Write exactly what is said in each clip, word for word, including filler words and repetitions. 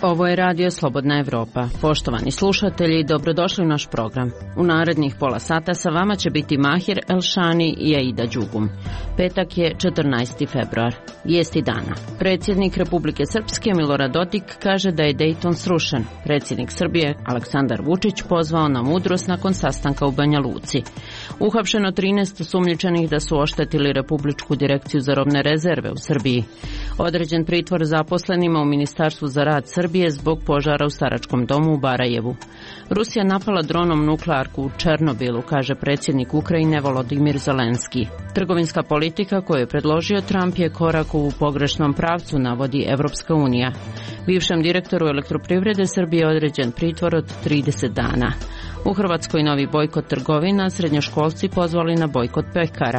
Ovo je Radio Slobodna Evropa. Poštovani slušatelji, dobrodošli u naš program. U narednih pola sata sa vama će biti Mahir Elšani i Aida Đugum. Petak je četrnaesti februar. Vijesti dana. Predsjednik Republike Srpske Milorad Dodik kaže da je Dejton srušen. Predsjednik Srbije Aleksandar Vučić pozvao na mudrost nakon sastanka u Banja Luci. Uhapšeno trinaest osumnjičenih da su oštetili Republičku direkciju za robne rezerve u Srbiji. Određen pritvor zaposlenima u Ministarstvu za rad Srbije zbog požara u staračkom domu u Barajevu. Rusija napala dronom nuklearku u Černobilu, kaže predsjednik Ukrajine Volodimir Zelenski. Trgovinska politika koju je predložio Trump je korak u pogrešnom pravcu, navodi Evropska unija. Bivšem direktoru Elektroprivrede Srbije određen pritvor od trideset dana. U Hrvatskoj novi bojkot trgovina, srednjoškolci pozvali na bojkot pekara.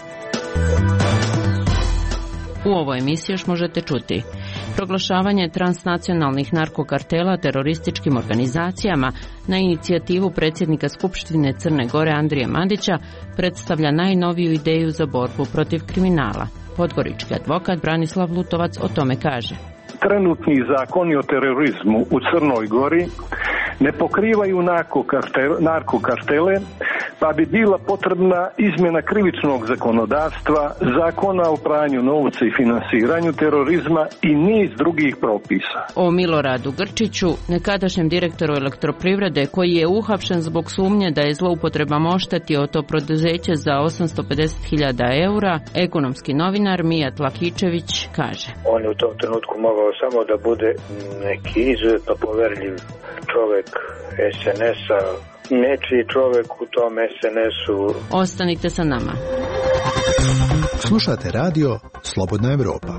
U ovoj emisiji još možete čuti proglašavanje transnacionalnih narkokartela terorističkim organizacijama na inicijativu predsjednika Skupštine Crne Gore Andrije Mandića predstavlja najnoviju ideju za borbu protiv kriminala. Podgorički advokat Branislav Lutovac o tome kaže. Trenutni zakoni o terorizmu u Crnoj Gori ne pokrivaju narkokartele, pa bi bila potrebna izmjena krivičnog zakonodavstva, zakona o pranju novca i finansiranju terorizma i niz drugih propisa. O Miloradu Grčiću, nekadašnjem direktoru Elektroprivrede, koji je uhapšen zbog sumnje da je zloupotrebama oštetio to preduzeće za osamsto pedeset hiljada eura, ekonomski novinar Mijat Lakičević kaže. On je u tom trenutku mogao samo da bude neki izuzetno poverljiv čovjek es en es-a, nečiji čovjek u tom es en es-u. Ostanite sa nama. Slušate radio Slobodna Evropa.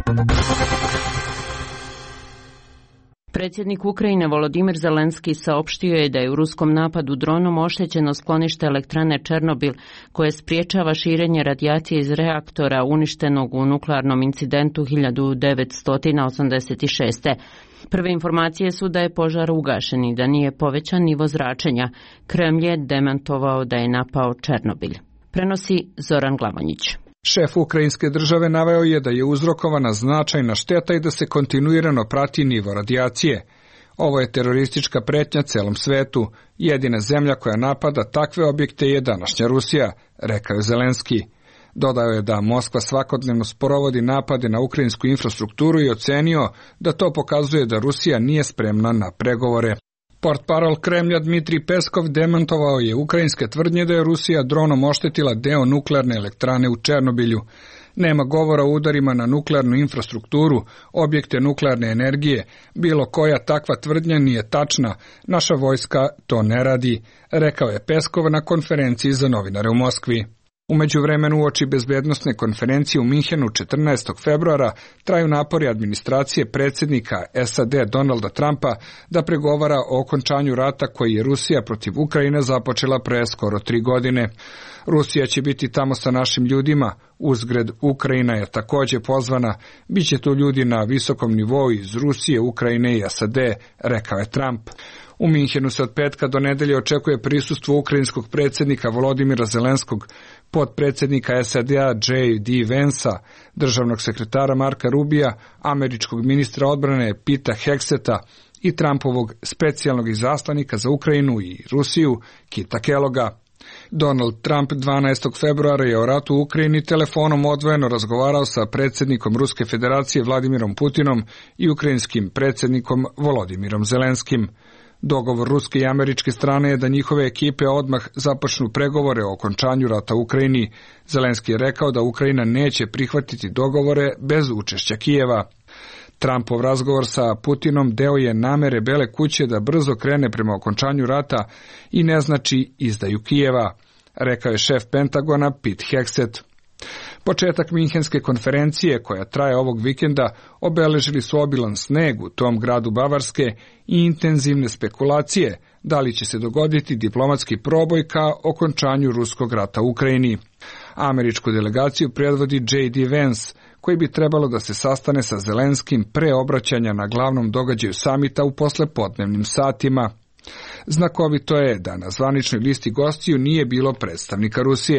Predsjednik Ukrajine Volodimir Zelenski saopštio je da je u ruskom napadu dronom oštećeno sklonište elektrane Černobil, koje spriječava širenje radijacije iz reaktora uništenog u nuklearnom incidentu hiljadu devetsto osamdeset šeste. Prve informacije su da je požar ugašen i da nije povećan nivo zračenja. Kremlj je demantovao da je napao Černobil. Prenosi Zoran Glavonjić. Šef ukrajinske države naveo je da je uzrokovana značajna šteta i da se kontinuirano prati nivo radijacije. Ovo je teroristička pretnja celom svetu. Jedina zemlja koja napada takve objekte je današnja Rusija, rekao je Zelenski. Dodao je da Moskva svakodnevno sprovodi napade na ukrajinsku infrastrukturu i ocenio da to pokazuje da Rusija nije spremna na pregovore. Portparol Kremlja Dmitrij Peskov demantovao je ukrajinske tvrdnje da je Rusija dronom oštetila deo nuklearne elektrane u Černobilju. Nema govora o udarima na nuklearnu infrastrukturu, objekte nuklearne energije, bilo koja takva tvrdnja nije tačna, naša vojska to ne radi, rekao je Peskov na konferenciji za novinare u Moskvi. U međuvremenu uoči bezbednosne konferencije u Minhenu četrnaestog februara traju napori administracije predsjednika es a de Donalda Trumpa da pregovara o okončanju rata koji je Rusija protiv Ukrajine započela pre skoro tri godine. Rusija će biti tamo sa našim ljudima, uzgred Ukrajina je također pozvana, bit će tu ljudi na visokom nivou iz Rusije, Ukrajine i es a de, rekao je Trump. U Minhenu se od petka do nedelje očekuje prisustvo ukrajinskog predsjednika Volodimira Zelenskog, potpredsjednika es a de-a džej di Vansa, državnog sekretara Marka Rubija, američkog ministra odbrane Pita Hegseta i Trumpovog specijalnog izaslanika za Ukrajinu i Rusiju Kita Kelloga. Donald Trump dvanaestog februara je o ratu u Ukrajini telefonom odvojeno razgovarao sa predsjednikom Ruske federacije Vladimirom Putinom i ukrajinskim predsjednikom Volodimirom Zelenskim. Dogovor ruske i američke strane je da njihove ekipe odmah započnu pregovore o okončanju rata u Ukrajini. Zelenski je rekao da Ukrajina neće prihvatiti dogovore bez učešća Kijeva. Trumpov razgovor sa Putinom deo je namere Bele kuće da brzo krene prema okončanju rata i ne znači izdaju Kijeva, rekao je šef Pentagona Pete Hegseth. Početak Minhenske konferencije, koja traje ovog vikenda, obeležili su obilan sneg u tom gradu Bavarske i intenzivne spekulacije da li će se dogoditi diplomatski proboj ka okončanju ruskog rata u Ukrajini. Američku delegaciju predvodi džej di Vance, koji bi trebalo da se sastane sa Zelenskim pre obraćanja na glavnom događaju samita u poslepodnevnim satima. Znakovito je da na zvaničnoj listi gostiju nije bilo predstavnika Rusije.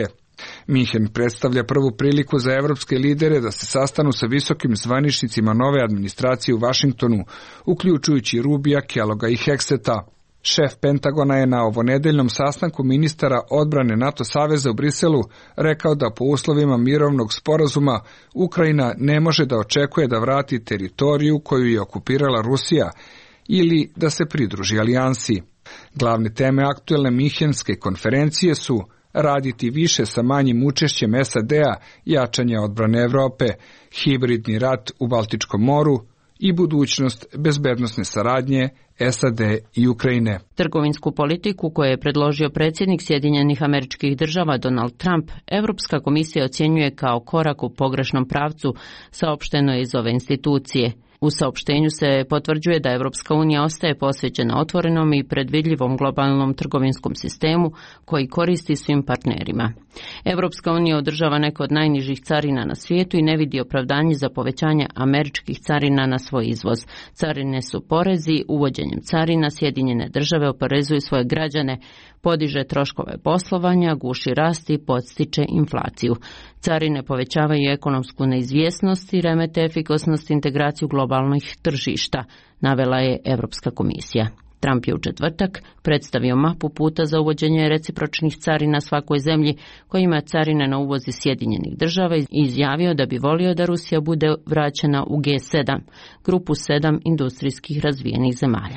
Minhen predstavlja prvu priliku za evropske lidere da se sastanu sa visokim zvaničnicima nove administracije u Vašingtonu, uključujući Rubija, Kelloga i Hegseta. Šef Pentagona je na ovonedeljnom sastanku ministara odbrane NATO saveza u Briselu rekao da po uslovima mirovnog sporazuma Ukrajina ne može da očekuje da vrati teritoriju koju je okupirala Rusija ili da se pridruži alijansi. Glavne teme aktuelne Minhenske konferencije su raditi više sa manjim učešćem S A D-a, jačanje odbrane Evrope, hibridni rat u Baltičkom moru i budućnost bezbednosne saradnje S A D i Ukrajine. Trgovinsku politiku koju je predložio predsjednik Sjedinjenih Američkih Država Donald Trump, Evropska komisija ocjenjuje kao korak u pogrešnom pravcu, saopšteno je iz ove institucije. U saopštenju se potvrđuje da Evropska unija ostaje posvećena otvorenom i predvidljivom globalnom trgovinskom sistemu koji koristi svim partnerima. Evropska unija održava neke od najnižih carina na svijetu i ne vidi opravdanje za povećanje američkih carina na svoj izvoz. Carine su porezi, uvođenjem carina Sjedinjene države oporezuju svoje građane, podiže troškove poslovanja, guši rast i podstiče inflaciju. Carine povećavaju ekonomsku neizvjesnost i remete efikasnost integraciju globalnih tržišta, navela je Evropska komisija. Trump je u četvrtak predstavio mapu puta za uvođenje recipročnih carina svakoj zemlji koja ima carine na uvoz iz Sjedinjenih država i izjavio da bi volio da Rusija bude vraćena u G sedam, grupu sedam industrijskih razvijenih zemalja.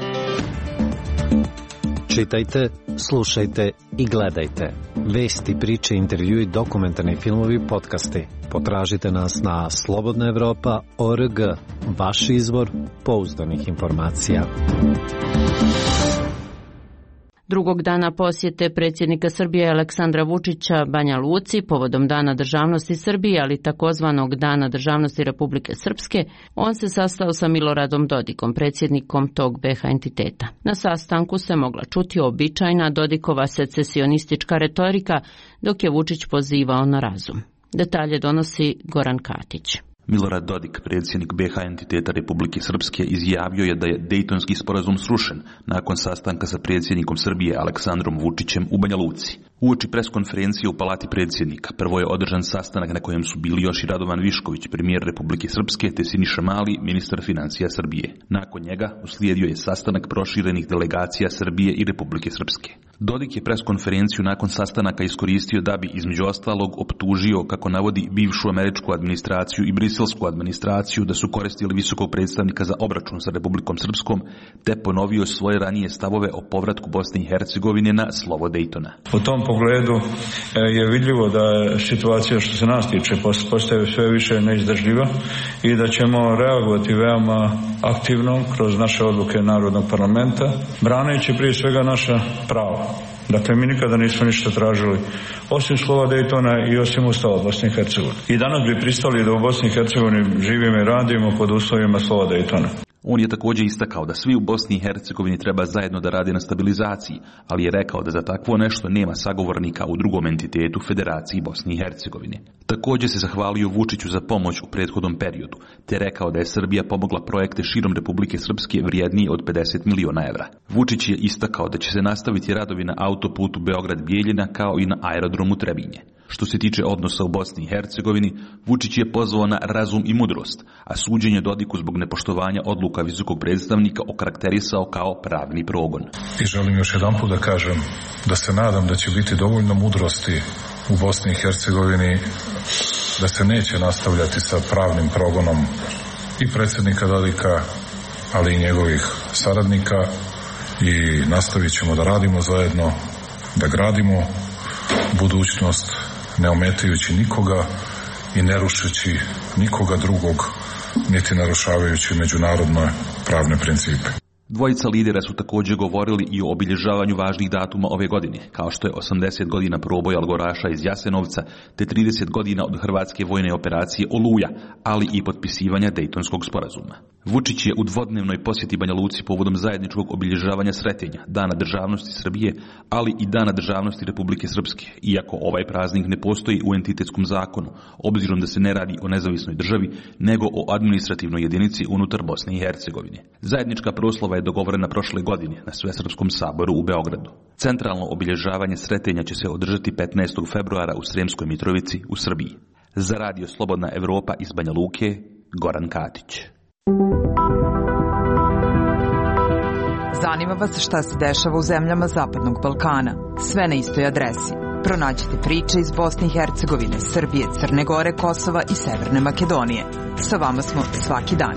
Čitajte, slušajte i gledajte. Vesti, priče, intervjui, dokumentarni filmovi, podcasti. Potražite nas na slobodna evropa tačka org, vaš izvor pouzdanih informacija. Drugog dana posjete predsjednika Srbije Aleksandra Vučića Banja Luci povodom Dana državnosti Srbije, ali takozvanog Dana državnosti Republike Srpske, on se sastao sa Miloradom Dodikom, predsjednikom tog B iH entiteta. Na sastanku se mogla čuti običajna Dodikova secesionistička retorika, dok je Vučić pozivao na razum. Detalje donosi Goran Katić. Milorad Dodik, predsjednik B iH entiteta Republike Srpske, izjavio je da je Dejtonski sporazum srušen nakon sastanka sa predsjednikom Srbije Aleksandrom Vučićem u Banja Luci. Uoči preskonferencije u Palati predsjednika prvo je održan sastanak na kojem su bili još i Radovan Višković, premijer Republike Srpske, te Siniša Mali, ministar financija Srbije. Nakon njega uslijedio je sastanak proširenih delegacija Srbije i Republike Srpske. Dodik je preskonferenciju nakon sastanaka iskoristio da bi između ostalog optužio, kako navodi, bivšu američku administraciju i briselsku administraciju da su koristili visokog predstavnika za obračun sa Republikom Srpskom, te ponovio svoje ranije stavove o povratku Bosne i Hercegovine na slovo Dejtona. U tom pogledu je vidljivo da je situacija što se nas tiče postaje sve više neizdržljiva i da ćemo reagovati veoma aktivno kroz naše odluke Narodnog parlamenta, braneći prije svega naša prava. Dakle, mi nikada nismo ništa tražili osim slova Dejtona i osim Ustava Bosne i Hercegovine. I danas bi pristali da u Bosni i Hercegovini živimo i radimo pod uslovima slova Dejtona. On je također istakao da svi u Bosni i Hercegovini treba zajedno da rade na stabilizaciji, ali je rekao da za takvo nešto nema sagovornika u drugom entitetu Federaciji Bosne i Hercegovine. Također se zahvalio Vučiću za pomoć u prethodnom periodu, te rekao da je Srbija pomogla projekte širom Republike Srpske vrijednije od pedeset miliona evra. Vučić je istakao da će se nastaviti radovi na autoputu Beograd-Bijeljina kao i na aerodromu Trebinje. Što se tiče odnosa u Bosni i Hercegovini, Vučić je pozvao na razum i mudrost, a suđenje Dodiku zbog nepoštovanja odluka visokog predstavnika okarakterisao kao pravni progon. I želim još jedanput da kažem da se nadam da će biti dovoljno mudrosti u Bosni i Hercegovini da se neće nastavljati sa pravnim progonom i predsjednika Dodika, ali i njegovih saradnika, i nastavit ćemo da radimo zajedno, da gradimo budućnost ne ometajući nikoga i ne rušeći nikoga drugog, niti narušavajući međunarodne pravne principe. Dvojica lidera su također govorili i o obilježavanju važnih datuma ove godine, kao što je osamdeset godina proboja Algoraša iz Jasenovca, te trideset godina od hrvatske vojne operacije Oluja, ali i potpisivanja Dejtonskog sporazuma. Vučić je u dvodnevnoj posjeti Banja Luci povodom zajedničkog obilježavanja Sretenja, Dana državnosti Srbije, ali i Dana državnosti Republike Srpske, iako ovaj praznik ne postoji u entitetskom zakonu, obzirom da se ne radi o nezavisnoj državi, nego o administrativnoj jedinici unutar Bosne i Hercegovine. Zajednička proslava je dogovorena prošle godine na Svesrpskom saboru u Beogradu. Centralno obilježavanje Sretenja će se održati petnaestog februara u Sremskoj Mitrovici u Srbiji. Za radio Slobodna Evropa iz Banja Luke, Goran Katić. Zanima vas šta se dešava u zemljama Zapadnog Balkana? Sve na istoj adresi. Pronađite priče iz Bosne i Hercegovine, Srbije, Crne Gore, Kosova i Severne Makedonije. Sa vama smo svaki dan.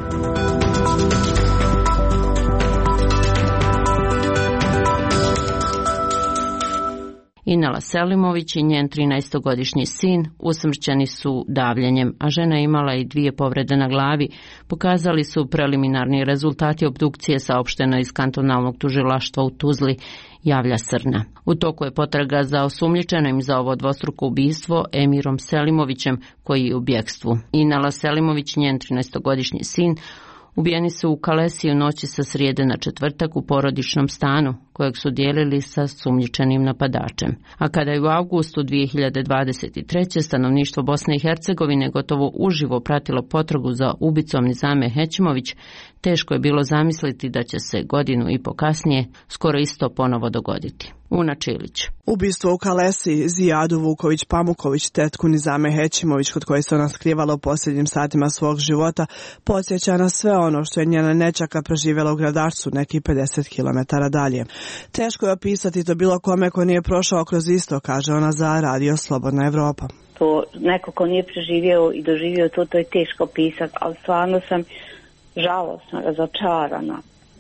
Inela Selimović i njen trinaestogodišnji sin usmrćeni su davljenjem, a žena je imala i dvije povrede na glavi, pokazali su preliminarni rezultati obdukcije saopšteno iz kantonalnog tužilaštva u Tuzli, javlja Srna. U toku je potraga za osumnjičenim za ovo dvostruko ubistvo Emirom Selimovićem, koji je u bjekstvu. Inela Selimović i njen trinaestogodišnji sin ubijeni su u Kalesi u noći sa srijede na četvrtak u porodičnom stanu, kojeg su dijelili sa sumnjičenim napadačem. A kada je u avgustu dvije hiljade dvadeset treće. stanovništvo Bosne i Hercegovine gotovo uživo pratilo potragu za ubicom Nizame Hećimović, teško je bilo zamisliti da će se godinu i po kasnije skoro isto ponovo dogoditi. Una Čilić. Ubistvo u Kalesi, Zijadu Vuković-Pamuković, tetku Nizame Hećimović, kod koje se ona skrivala u posljednjim satima svog života, podsjeća na sve ono što je njena nećaka preživjela u Gradarcu, neki pedeset kilometara dalje. Teško je opisati to bilo kome ko nije prošao kroz isto, kaže ona za radio Slobodna Evropa. To neko ko nije preživio i doživio to, to je teško pisati, ali stvarno sam žalosna, razočarana.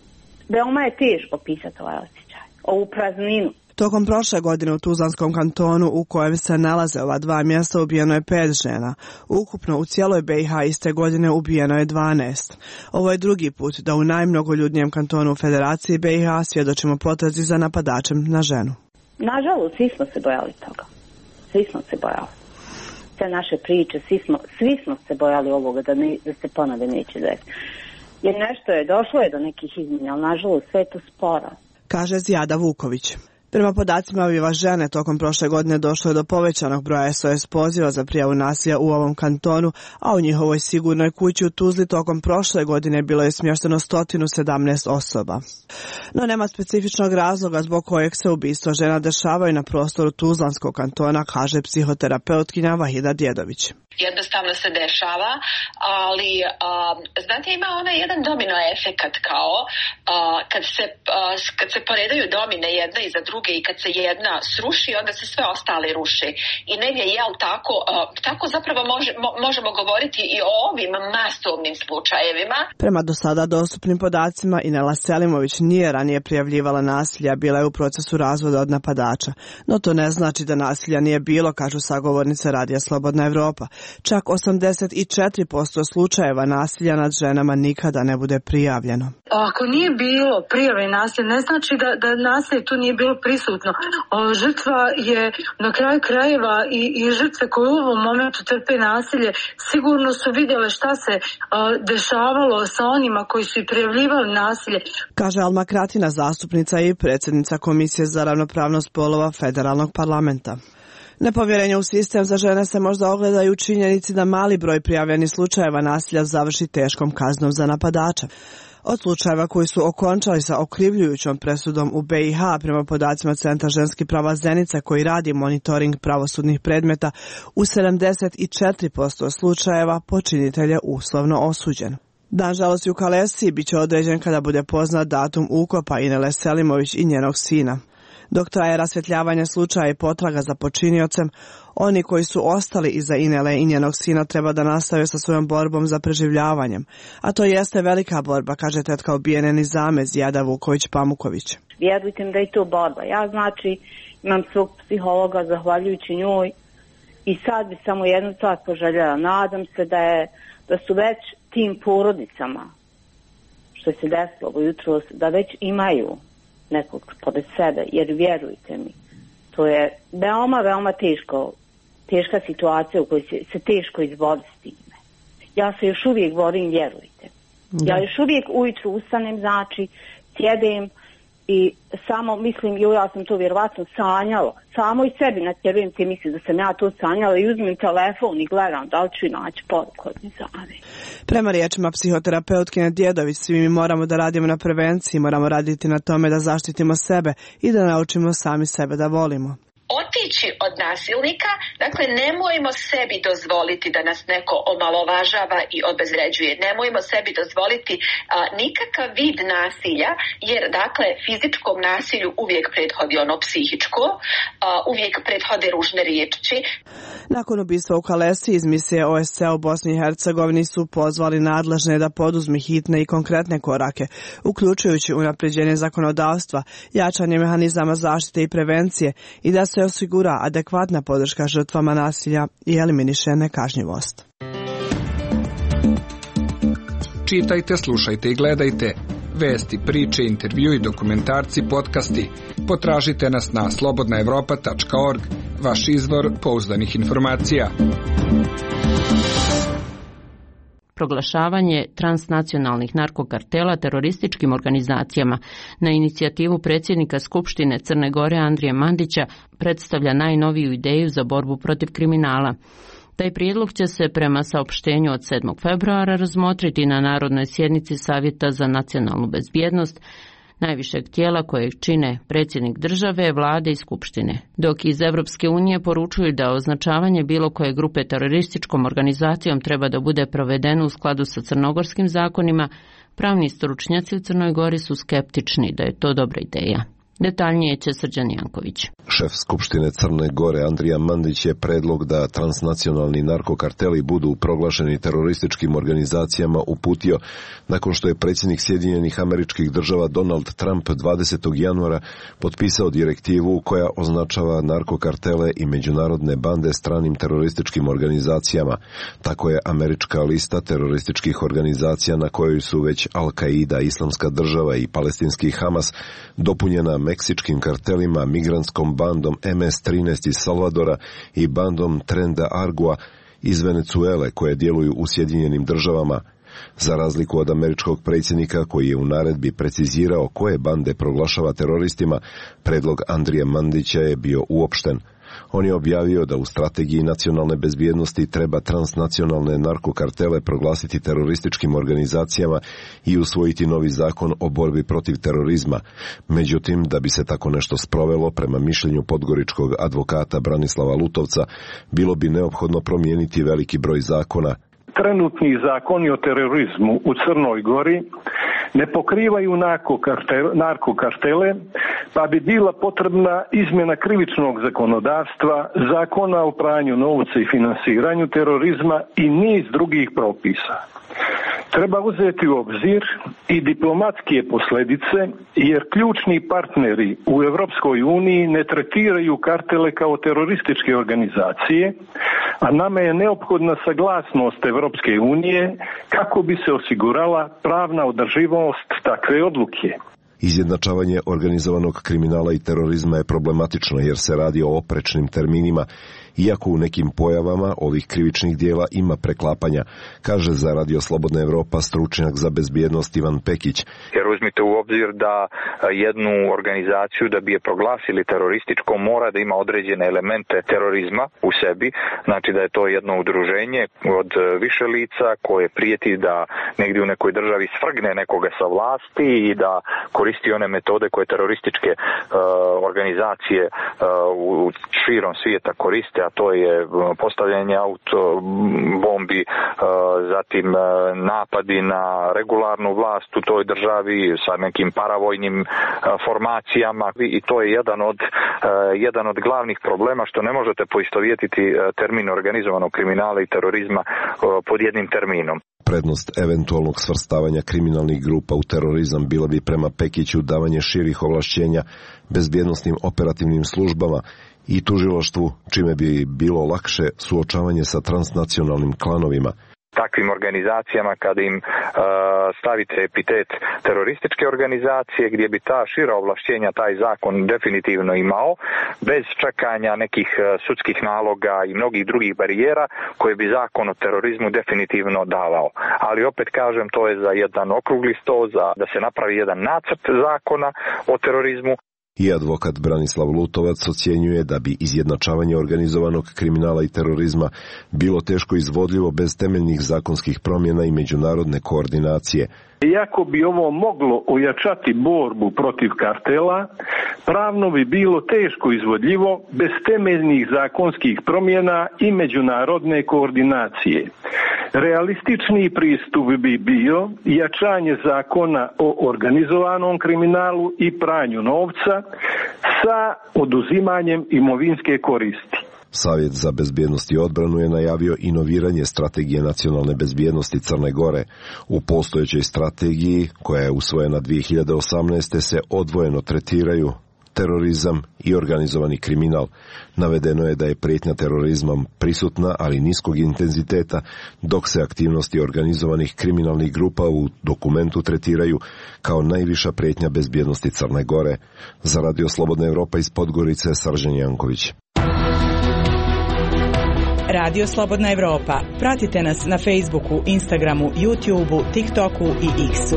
Veoma je teško pisati ovaj osjećaj, ovu prazninu. Tokom prošle godine u Tuzlanskom kantonu, u kojem se nalaze ova dva mjesta, ubijeno je pet žena. Ukupno u cijeloj B i H iste godine ubijeno je dvanaest. Ovo je drugi put da u najmnogoljudnijem kantonu u Federaciji B i H svjedočimo potrazi za napadačem na ženu. Nažalost, svi smo se bojali toga. Svi smo se bojali. Sve naše priče, svi smo, svi smo se bojali ovoga da, ne, da se ponove neće desiti. Jer nešto je, došlo je do nekih izmjena, ali nažalost sve je to sporo. Kaže Zijada Vuković. Prema podacima Viva žene, tokom prošle godine došlo je do povećanog broja S O S poziva za prijavu nasilja u ovom kantonu, a u njihovoj sigurnoj kući u Tuzli tokom prošle godine bilo je smješteno sto sedamnaest osoba. No nema specifičnog razloga zbog kojeg se ubistva žena dešavaju na prostoru Tuzlanskog kantona, kaže psihoterapeutkinja Vahida Djedović. Jednostavno se dešava, ali a, znate, ima onaj jedan domino efekat kao a, kad, se, a, kad se poredaju domine jedna iza druge i kad se jedna sruši, onda se sve ostale ruše. I negdje, jel, tako, a, tako zapravo može, mo, možemo govoriti i o ovim masovnim slučajevima. Prema do sada dostupnim podacima, Inela Selimović nije ranije prijavljivala nasilja, bila je u procesu razvoda od napadača. No to ne znači da nasilja nije bilo, kažu sagovornice radija Slobodna Evropa. Čak osamdeset četiri posto slučajeva nasilja nad ženama nikada ne bude prijavljeno. Ako nije bilo prijave nasilja, ne znači da, da nasilje tu nije bilo prisutno. O, žrtva je na kraju krajeva i, i žrtve koje u ovom momentu trpe nasilje sigurno su vidjele šta se o, dešavalo sa onima koji su i prijavljivali nasilje. Kaže Alma Kratina, zastupnica i predsjednica Komisije za ravnopravnost spolova Federalnog parlamenta. Nepovjerenje u sistem za žene se možda ogleda i u činjenici da mali broj prijavljenih slučajeva nasilja završi teškom kaznom za napadača. Od slučajeva koji su okončali sa okrivljujućom presudom u B i H, prema podacima Centra ženskih prava Zenica koji radi monitoring pravosudnih predmeta, u sedamdeset četiri posto slučajeva počinitelj je uslovno osuđen. Dan žalosti u Kalesi bit će određen kada bude poznat datum ukopa Inele Selimović i njenog sina. Dok traje rasvjetljavanje slučaja i potraga za počiniocem, oni koji su ostali iza Inele i njenog sina treba da nastave sa svojom borbom za preživljavanjem. A to jeste velika borba, kaže tetka ubijene Nizame Zijada Vuković-Pamuković. Vjerujte mi da je to borba. Ja znači imam svog psihologa zahvaljujući njoj i sad bi samo jednu stvar poželjela. Nadam se da, je, da su već tim porodicama što se desilo ovo jutro, da već imaju nekog pored sebe, jer vjerujte mi, to je veoma, veoma teško, teška situacija u kojoj se, se teško izbori s time. Ja se još uvijek borim, vjerujte. Da. Ja još uvijek ujutru ustanem, znači, sjedem i samo mislim, jo, ja sam to vjerovatno sanjala, samo i sebi na tebe ti misli da sam ja to sanjala i uzmem telefon i gledam da li ću naći poruku od Nizami. Prema riječima psihoterapeutkinje Djedović, svi mi moramo da radimo na prevenciji, moramo raditi na tome da zaštitimo sebe i da naučimo sami sebe da volimo. Otići od nasilnika, dakle nemojmo sebi dozvoliti da nas neko omalovažava i obezvređuje. Nemojmo sebi dozvoliti a, nikakav vid nasilja, jer dakle fizičkom nasilju uvijek prethodi ono psihičko, a, uvijek prethode ružne riječi. Nakon ubistva u Kalesi iz misije O S C E u Bosni i Hercegovini su pozvali nadležne da poduzmi hitne i konkretne korake, uključujući unapređenje zakonodavstva, jačanje mehanizama zaštite i prevencije i da se osigura adekvatna podrška žrtvama nasilja i eliminiše nekažnjivost. Čitajte, slušajte i gledajte vesti, priče, intervju i dokumentarci, podcasti. Potražite nas na slobodna evropa tačka org, vaš izvor pouzdanih informacija. Proglašavanje transnacionalnih narkokartela terorističkim organizacijama na inicijativu predsjednika Skupštine Crne Gore Andrije Mandića predstavlja najnoviju ideju za borbu protiv kriminala. Taj prijedlog će se prema saopštenju od sedmog februara razmotriti na Narodnoj sjednici Savjeta za nacionalnu bezbjednost, najvišeg tijela kojeg čine predsjednik države, vlade i skupštine, dok iz Evropske unije poručuju da označavanje bilo koje grupe terorističkom organizacijom treba da bude provedeno u skladu sa crnogorskim zakonima. Pravni stručnjaci u Crnoj Gori su skeptični da je to dobra ideja. Detaljnije će Srđan Janković. Šef Skupštine Crne Gore Andrija Mandić je predlog da transnacionalni narkokarteli budu proglašeni terorističkim organizacijama uputio nakon što je predsjednik Sjedinjenih Američkih Država Donald Trump dvadesetog januara potpisao direktivu koja označava narkokartele i međunarodne bande stranim terorističkim organizacijama. Tako je američka lista terorističkih organizacija na kojoj su već Al-Qaida, Islamska država i palestinski Hamas dopunjena meksičkim kartelima, migrantskom bandom M S trinaest iz Salvadora i bandom Tren de Aragua iz Venecuele koje djeluju u Sjedinjenim državama. Za razliku od američkog predsjednika koji je u naredbi precizirao koje bande proglašava teroristima, predlog Andrije Mandića je bio uopšten. On je objavio da u strategiji nacionalne bezbjednosti treba transnacionalne narkokartele proglasiti terorističkim organizacijama i usvojiti novi zakon o borbi protiv terorizma. Međutim, da bi se tako nešto sprovelo, prema mišljenju podgoričkog advokata Branislava Lutovca, bilo bi neophodno promijeniti veliki broj zakona. Trenutni zakoni o terorizmu u Crnoj Gori ne pokrivaju narkokartele, pa bi bila potrebna izmjena krivičnog zakonodavstva, zakona o pranju novca i finansiranju terorizma i niz drugih propisa. Treba uzeti u obzir i diplomatske posljedice, jer ključni partneri u Europskoj uniji ne tretiraju kartele kao terorističke organizacije, a nama je neophodna saglasnost Europske unije kako bi se osigurala pravna održivost takve odluke. Izjednačavanje organizovanog kriminala i terorizma je problematično jer se radi o oprečnim terminima, iako u nekim pojavama ovih krivičnih dijela ima preklapanja, kaže za Radio Slobodna Evropa stručnjak za bezbjednost Ivan Pekić. Jer uzmite u obzir da jednu organizaciju da bi je proglasili terorističkom mora da ima određene elemente terorizma u sebi, znači da je to jedno udruženje od više lica koje prijeti da negdje u nekoj državi svrgne nekoga sa vlasti i da koristi one metode koje terorističke uh, organizacije uh, u širom svijeta koriste, a to je postavljanje auto bombi, zatim napadi na regularnu vlast u toj državi sa nekim paravojnim formacijama i to je jedan od, jedan od glavnih problema što ne možete poistovjetiti termin organizovanog kriminala i terorizma pod jednim terminom. Prednost eventualnog svrstavanja kriminalnih grupa u terorizam bila bi prema Pekiću davanje širih ovlašćenja bezbjednosnim operativnim službama i tužilaštvu, čime bi bilo lakše suočavanje sa transnacionalnim klanovima. takvim organizacijama kada im uh, stavite epitet terorističke organizacije, gdje bi ta šira ovlašćenja taj zakon definitivno imao, bez čekanja nekih uh, sudskih naloga i mnogih drugih barijera koje bi zakon o terorizmu definitivno davao. Ali opet kažem, to je za jedan okrugli sto, za da se napravi jedan nacrt zakona o terorizmu. I advokat Branislav Lutovac ocjenjuje da bi izjednačavanje organizovanog kriminala i terorizma bilo teško izvodljivo bez temeljnih zakonskih promjena i međunarodne koordinacije. Iako bi ovo moglo ojačati borbu protiv kartela, pravno bi bilo teško izvodljivo bez temeljnih zakonskih promjena i međunarodne koordinacije. Realističniji pristup bi bio jačanje zakona o organizovanom kriminalu i pranju novca sa oduzimanjem imovinske koristi. Savjet za bezbjednost i odbranu je najavio inoviranje strategije nacionalne bezbjednosti Crne Gore. U postojećoj strategiji, koja je usvojena dvije hiljade osamnaeste. se odvojeno tretiraju terorizam i organizovani kriminal. Navedeno je da je prijetnja terorizmom prisutna, ali niskog intenziteta, dok se aktivnosti organizovanih kriminalnih grupa u dokumentu tretiraju kao najviša prijetnja bezbjednosti Crne Gore. Za Radio Slobodna Evropa iz Podgorice, Srđan Janković. Radio Slobodna Evropa. Pratite nas na Facebooku, Instagramu, YouTubeu, TikToku i X-u.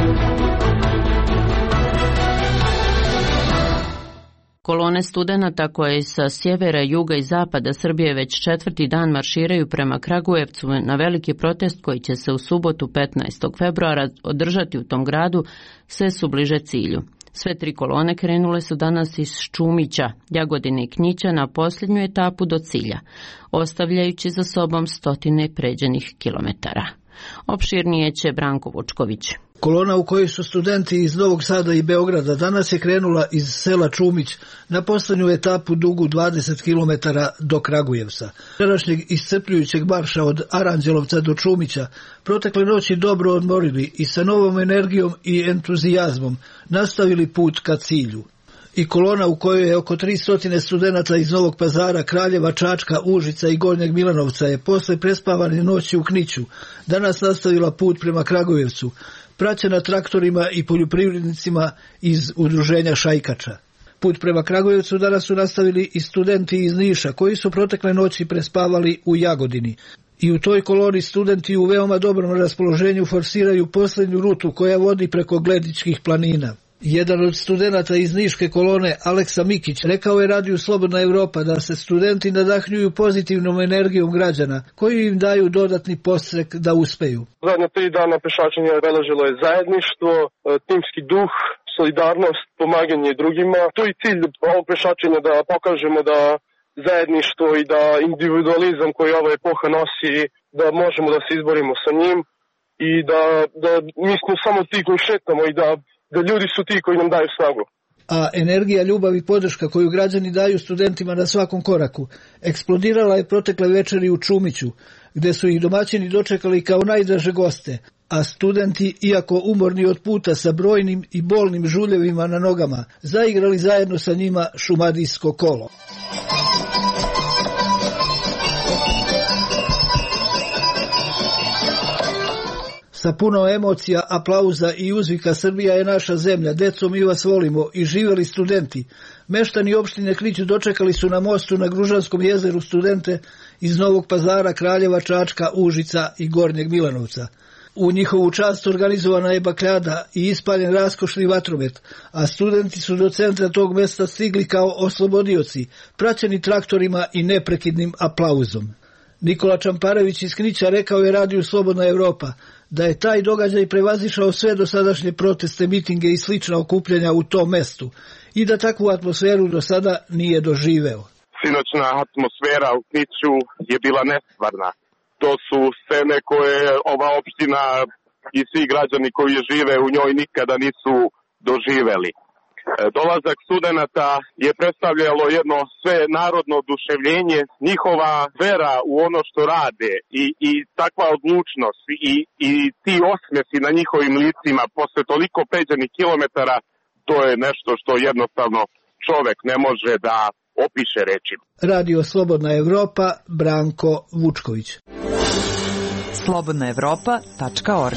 Kolone studenata koje sa sjevera, juga i zapada Srbije već četvrti dan marširaju prema Kragujevcu na veliki protest koji će se u subotu petnaestog februara održati u tom gradu, sve su bliže cilju. Sve tri kolone krenule su danas iz Ščumića, Jagodine i Knića na posljednju etapu do cilja, ostavljajući za sobom stotine pređenih kilometara. Opširnije će Branko Vučković. Kolona u kojoj su studenti iz Novog Sada i Beograda danas je krenula iz sela Čumić na posljednju etapu dugu dvadeset kilometara do Kragujevca. Današnjeg iscrpljujućeg marša od Aranđelovca do Čumića protekle noći dobro odmorili i sa novom energijom i entuzijazmom nastavili put ka cilju. I kolona u kojoj je oko tristo studenata iz Novog Pazara, Kraljeva, Čačka, Užica i Gornjeg Milanovca je posle prespavane noći u Kniću danas nastavila put prema Kragujevcu, praćena traktorima i poljoprivrednicima iz udruženja Šajkača. Put prema Kragujevcu danas su nastavili i studenti iz Niša koji su protekle noći prespavali u Jagodini. I u toj koloni studenti u veoma dobrom raspoloženju forsiraju posljednju rutu koja vodi preko Gledičkih planina. Jedan od studenata iz niške kolone, Aleksa Mikić, rekao je Radiju Slobodna Evropa da se studenti nadahnjuju pozitivnom energijom građana, koji im daju dodatni podstrek da uspeju. Zadnja tri dana pešačenja obeležilo je zajedništvo, timski duh, solidarnost, pomaganje drugima. To je cilj ovog pešačenja, da pokažemo da zajedništvo i da individualizam koji ova epoha nosi, da možemo da se izborimo sa njim i da, da mi smo samo ti koji šetamo i da da ljudi su ti koji nam daju snagu. A energija, ljubav i podrška koju građani daju studentima na svakom koraku eksplodirala je protekle večeri u Čumiću, gde su ih domaćini dočekali kao najdraže goste, a studenti, iako umorni od puta sa brojnim i bolnim žuljevima na nogama, zaigrali zajedno sa njima šumadijsko kolo. Sa puno emocija, aplauza i uzvika Srbija je naša zemlja, deco mi vas volimo i živjeli studenti. Meštani opštine Knić dočekali su na mostu na Gružanskom jezeru studente iz Novog Pazara, Kraljeva, Čačka, Užica i Gornjeg Milanovca. U njihovu čast organizovana je bakljada i ispaljen raskošni vatromet, a studenti su do centra tog mesta stigli kao oslobodioci, praćeni traktorima i neprekidnim aplauzom. Nikola Čamparević iz Knića rekao je Radiju Slobodna Evropa da je taj događaj prevazišao sve dosadašnje proteste, mitinge i slična okupljanja u tom mestu i da takvu atmosferu do sada nije doživeo. Sinoćna atmosfera u Kniću je bila nestvarna. To su scene koje ova opština i svi građani koji žive u njoj nikada nisu doživeli. Dolazak studenata je predstavljalo jedno sve narodno oduševljenje, njihova vera u ono što rade i, i takva odlučnost i, i ti osmesi na njihovim licima posle toliko pređenih kilometara, to je nešto što jednostavno čovek ne može da opiše rečima. Radio Slobodna Evropa, Branko Vučković. slobodna evropa tačka org.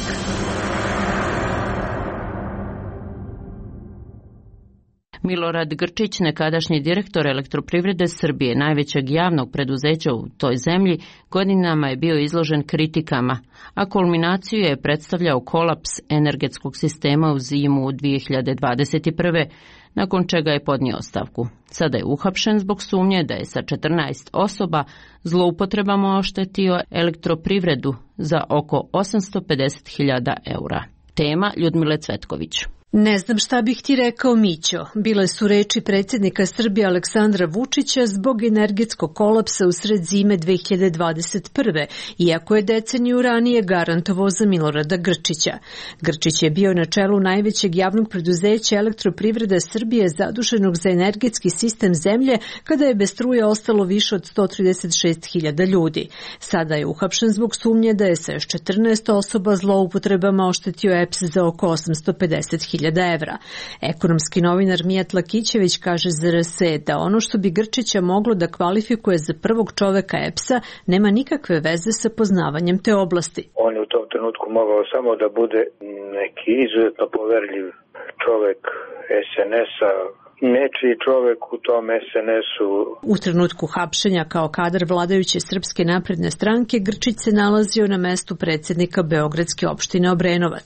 Milorad Grčić, nekadašnji direktor Elektroprivrede Srbije, najvećeg javnog preduzeća u toj zemlji, godinama je bio izložen kritikama, a kulminaciju je predstavljao kolaps energetskog sistema u zimu dvije hiljade dvadeset prve. nakon čega je podnio ostavku. Sada je uhapšen zbog sumnje da je sa četrnaest osoba zloupotrebama oštetio Elektroprivredu za oko osamsto pedeset hiljada eura. Tema Ljudmile Cvetković. Ne znam šta bih ti rekao, Mićo. Bile su reči predsjednika Srbije Aleksandra Vučića zbog energetskog kolapsa usred zime dve hiljade dvadeset prve, iako je deceniju ranije garantovao za Milorada Grčića. Grčić je bio na čelu najvećeg javnog preduzeća Elektroprivreda Srbije zaduženog za energetski sistem zemlje kada je bez struje ostalo više od sto trideset šest hiljada ljudi. Sada je uhapšen zbog sumnje da je sa još četrnaest osoba zloupotrebama oštetio E P S za oko osamsto pedeset hiljada evra. Ekonomski novinar Mijat Lakićević kaže za R S da ono što bi Grčića moglo da kvalifikuje za prvog čoveka E P S-a nema nikakve veze sa poznavanjem te oblasti. On je u tom trenutku mogao samo da bude neki izuzetno poverljiv čovek S N S-a, nečiji čovek u tom S N S-u. U trenutku hapšenja kao kadar vladajuće Srpske napredne stranke Grčić se nalazio na mestu predsjednika Beogradske opštine Obrenovac.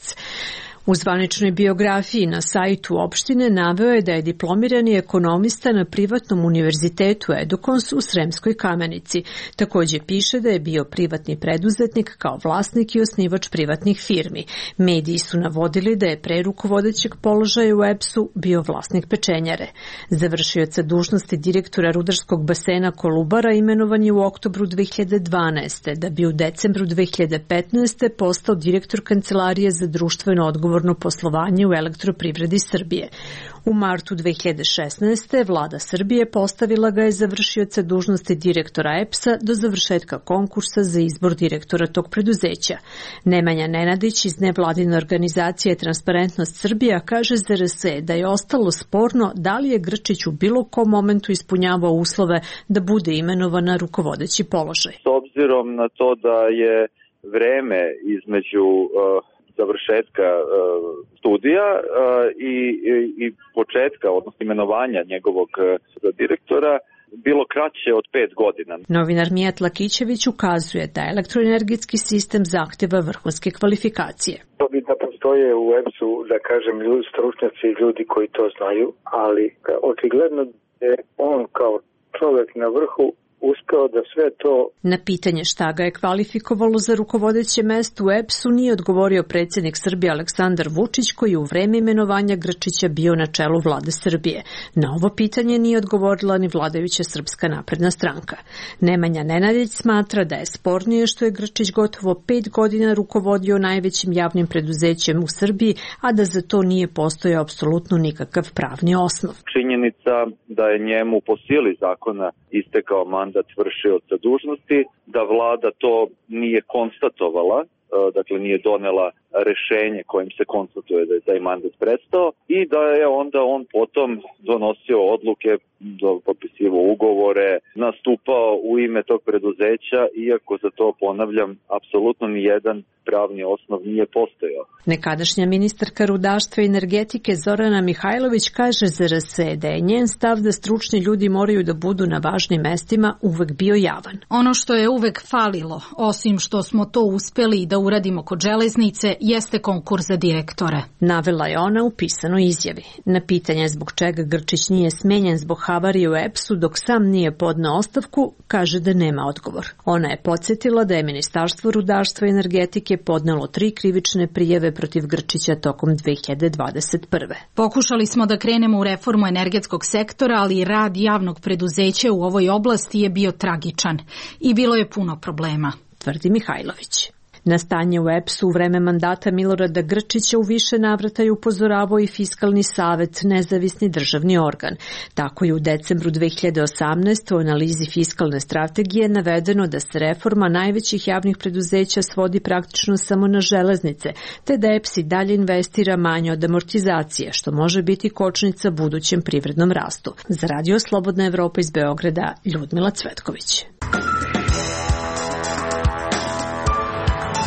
U zvaničnoj biografiji na sajtu opštine naveo je da je diplomirani ekonomista na privatnom univerzitetu Edukons u Sremskoj Kamenici. Također piše da je bio privatni preduzetnik kao vlasnik i osnivač privatnih firmi. Mediji su navodili da je pre rukovodećeg položaja u E P S-u bio vlasnik pečenjare. Završioca dužnosti direktora rudarskog basena Kolubara imenovan je u oktobru dve hiljade dvanaeste. da bi u decembru dve hiljade petnaeste. postao direktor Kancelarije za društveno odgovorno poslovanje u Elektroprivredi Srbije. U martu dve hiljade šesnaeste. vlada Srbije postavila ga je za vršioca dužnosti direktora E P S-a do završetka konkursa za izbor direktora tog preduzeća. Nemanja Nenadić iz nevladine organizacije Transparentnost Srbija kaže za R S da je ostalo sporno da li je Grčić u bilo kom momentu ispunjavao uslove da bude imenovan na rukovodeći položaj. S obzirom na to da je vreme između uh... završetka uh, studija uh, i, i, i početka, odnosno imenovanja njegovog uh, za direktora, bilo kraće od pet godina. Novinar Mijat Lakićević ukazuje da elektroenergetski sistem zahteva vrhunske kvalifikacije. To bi da postoje u E P S-u, da kažem, ljudi, stručnjaci i ljudi koji to znaju, ali očigledno je on kao čovjek na vrhu uspeo da sve to... Na pitanje šta ga je kvalifikovalo za rukovodeće mesto u E P S-u nije odgovorio predsjednik Srbije Aleksandar Vučić, koji je u vreme imenovanja Grčića bio na čelu vlade Srbije. Na ovo pitanje nije odgovorila ni vladajuća Srpska napredna stranka. Nemanja Nenadić smatra da je spornije što je Grčić gotovo pet godina rukovodio najvećim javnim preduzećem u Srbiji, a da za to nije postojao apsolutno nikakav pravni osnov. Činjenica da je njemu po sili zakona istekao mandat vršioca dužnosti, da vlada to nije konstatovala, dakle nije donela rešenje kojim se konstatuje da je taj mandat prestao i da je onda on potom donosio odluke, potpisivao ugovore, nastupao u ime tog preduzeća, iako za to, ponavljam, apsolutno ni jedan pravni osnov nije postojao. Nekadašnja ministarka rudarstva i energetike Zorana Mihajlović kaže za R S da je njen stav da stručni ljudi moraju da budu na važnim mestima uvek bio javan. Ono što je uvek falilo, osim što smo to uspeli da uradimo kod železnice, jeste konkurs za direktore. Navela je ona u pisanoj izjavi. Na pitanje zbog čega Grčić nije smenjen zbog havarije u E P S-u dok sam nije podneo ostavku, kaže da nema odgovor. Ona je podsjetila da je Ministarstvo rudarstva i energetike podnelo tri krivične prijave protiv Grčića tokom dve hiljade dvadeset prve. Pokušali smo da krenemo u reformu energetskog sektora, ali rad javnog preduzeća u ovoj oblasti je bio tragičan i bilo je puno problema, tvrdi Mihajlović. Na stanje u E P S-u u vreme mandata Milorada Grčića u više navrata je upozoravao i Fiskalni savet, nezavisni državni organ. Tako je u decembru dve hiljade osamnaeste. u analizi fiskalne strategije navedeno da se reforma najvećih javnih preduzeća svodi praktično samo na železnice, te da E P S i dalje investira manje od amortizacije, što može biti kočnica budućem privrednom rastu. Za Radio Slobodna Evropa iz Beograda, Ljudmila Cvetković.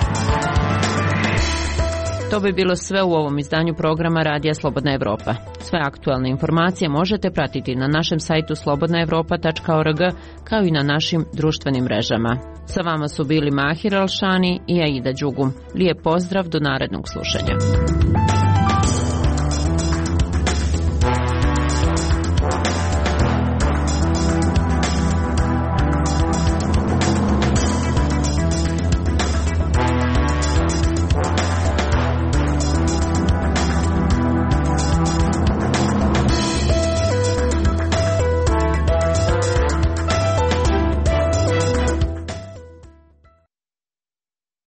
To bi bilo sve u ovom izdanju programa Radija Slobodna Evropa. Sve aktualne informacije možete pratiti na našem sajtu slobodna evropa tačka org kao i na našim društvenim mrežama. Sa vama su bili Mahir Alšani i Aida Đugum. Lijep pozdrav, do narednog slušanja.